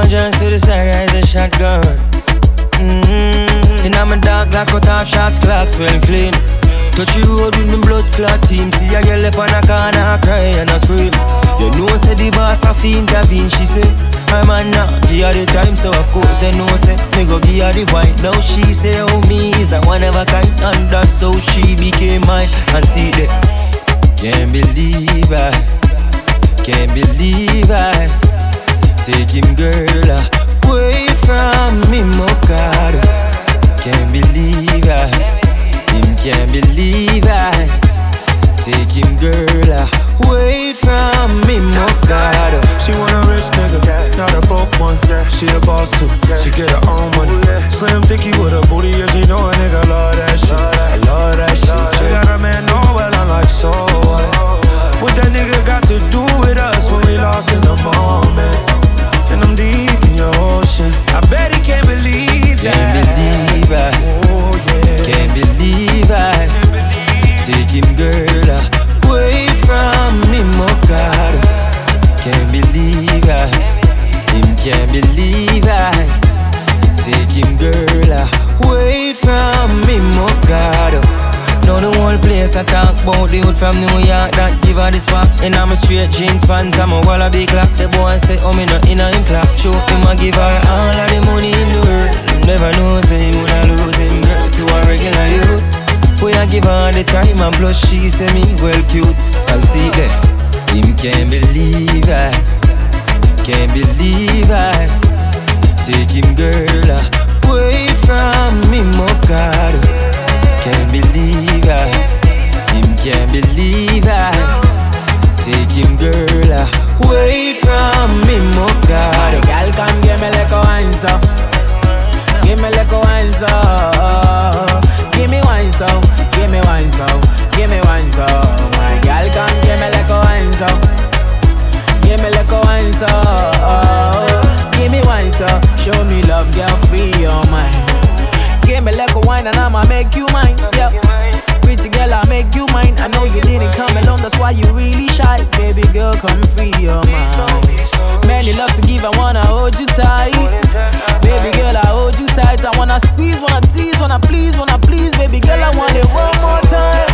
just to the side, rise a shotgun. In my dark glass, cut off shots, clocks well clean. Touch the road with me blood clot team. See a girl up on a corner, cry and a scream. You know say the boss a fi intervene. She say, I'm a nah, give her the time. So of course you know say, me go give her the wine. Now she say, oh me is a one of a kind. And that's how she became mine. And see that, can't believe I, can't believe I take him girl away from me, Mokado. Can't believe I, him can't believe I take him girl away from me, Mokado. She want a rich nigga, not a broke one. She a boss too, she get her own money. Slim thicky with a booty, yeah, she know a nigga love that shit. I love that shit. She got a man, know well, I'm like, so what that nigga got to do with us when we lost in the moment? And I'm deep in your ocean. I bet he can't believe that. Can't believe I, oh yeah. Can't believe I take him girl away from me, Mokado. Can't believe I, him can't believe I take him girl away from me, Mokado. Now the whole place I talk about the hood from New York that give her the sparks. And I'm a straight jeans pants, I'm a wallaby clocks. The boy say, oh me not in class. Show him I give her all of the money in the world. Never know say him woulda lose him girl to a regular youth. Boy I give her the time and plus she say me well cute. I'll see that, him can't believe I, can't believe I take him girl away from me, Mokado. Can't believe I, him can't believe I take him girl away from me, Mokado. Girl, come give me like a wine so, give me like a wine so, give me wine so, give me wine so, give me wine so. My girl, come give me like a wine so, give me like a wine so, give me wine so. Show me love, girl, free your mind. Give me like a wine and I'ma make you mine, yeah. Pretty girl, I'll make you mine. I know you didn't come alone, that's why you really shy. Baby girl, come free your mind. Many love to give, I wanna hold you tight. Baby girl, I hold you tight. I wanna squeeze, wanna tease, wanna please. Baby girl, I want it one more time.